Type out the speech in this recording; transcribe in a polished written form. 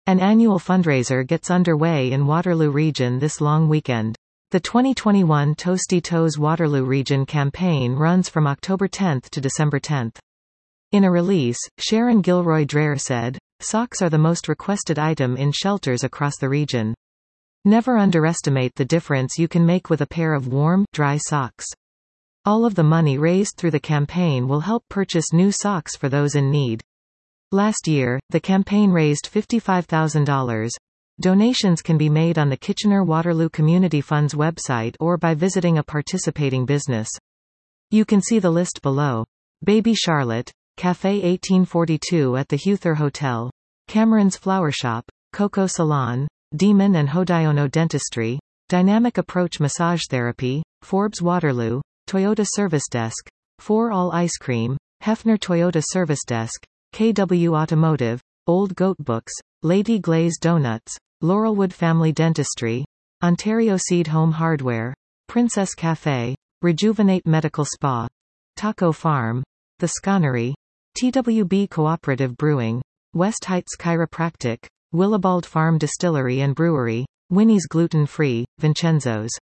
An annual fundraiser gets underway in Waterloo Region this long weekend. The 2021 Toasty Toes Waterloo Region campaign runs from October 10 to December 10. In a release, Sharon Gilroy-Dreher said, "Socks are the most requested item in shelters across the region. Never underestimate the difference you can make with a pair of warm, dry socks. All of the money raised through the campaign will help purchase new socks for those in need." Last year, the campaign raised $55,000. Donations can be made on the Kitchener-Waterloo Community Fund's website or by visiting a participating business. You can see the list below. Baby Charlotte, Café 1842 at the Huther Hotel, Cameron's Flower Shop, Coco Salon, Demon and Hodiono Dentistry, Dynamic Approach Massage Therapy, Forbes Waterloo, Toyota Service Desk, 4 All Ice Cream, Hefner Toyota Service Desk, KW Automotive, Old Goat Books, Lady Glaze Donuts, Laurelwood Family Dentistry, Ontario Seed Home Hardware, Princess Cafe, Rejuvenate Medical Spa, Taco Farm, The Sconnery, TWB Cooperative Brewing, West Heights Chiropractic, Willibald Farm Distillery and Brewery, Winnie's Gluten Free, Vincenzo's.